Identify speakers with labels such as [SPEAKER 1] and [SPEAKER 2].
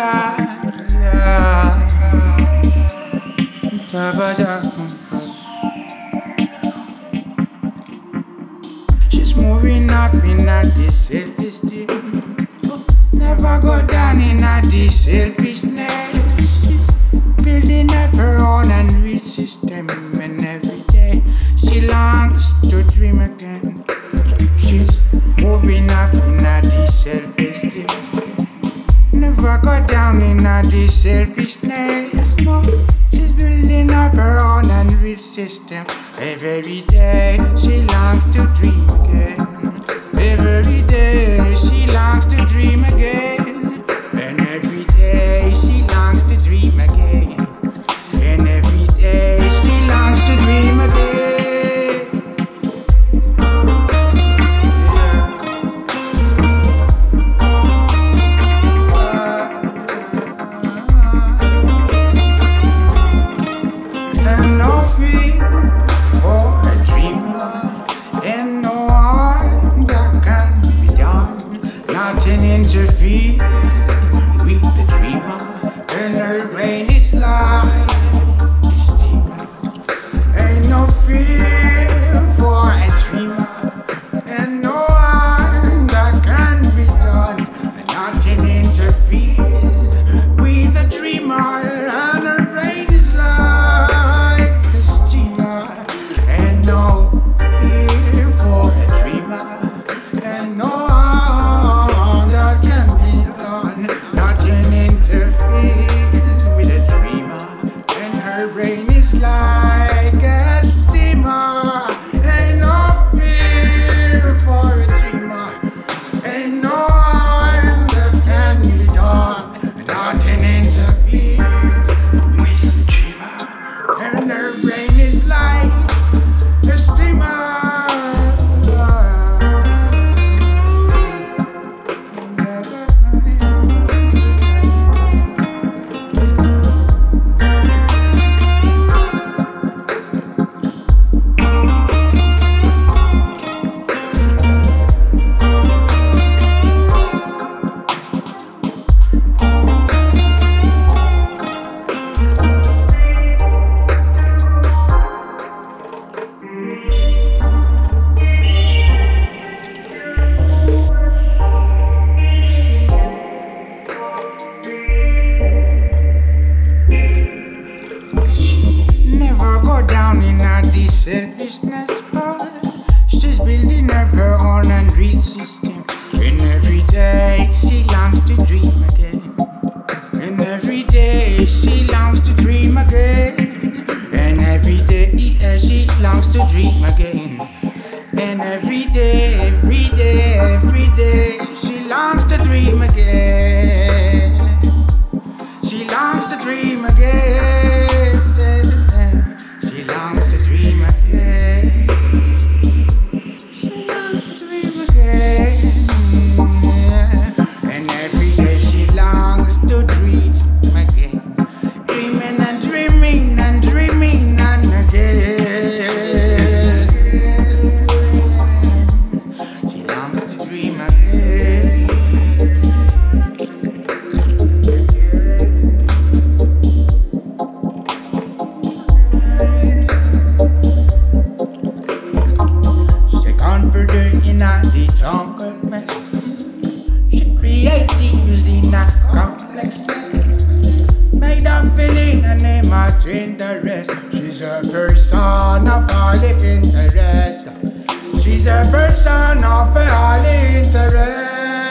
[SPEAKER 1] yeah. She's moving up in a this self-esteem. Never go down in a this selfishness. She's building up her own unreal system, and every day she longs to dream again. She's moving up in a this self-esteem. Never go down in a this selfishness. No, she's building up her own unreal system. Every day she longs to dream again. Every day she longs to dream again. And every day she longs to dream again. And every day she longs to dream again. And no fear for a dreamer, and no harm that can be done. Nothing interferes with the dreamer, and her brain is like a steamer. Ain't no fear for a dreamer, and no harm that can be done. Nothing interferes with the dreamer, and her brain is like a steamer. And no fear for a dreamer, and no harm that can be done. Nothing interferes with a dreamer, and her brain is like a steamer. And no fear for a dreamer, and no harm that can be done. Nothing interferes with the dreamer, and her brain is like a steamer. Never go down in a this selfishness, but she's building up her own unreal system. And every day she longs to dream again. And every day she longs to dream again. And every day she longs to dream again. And every day she longs to dream again. She longs to dream again. She longs to dream again. She longs to dream again. And every day she longs to dream again. Dreaming and dreaming and dreaming and again. She longs to dream again. She confident in a the jungle mess. She created using a complex method. Made a feeling and imagine the rest. She's a person of all interest. She's a person of all interest.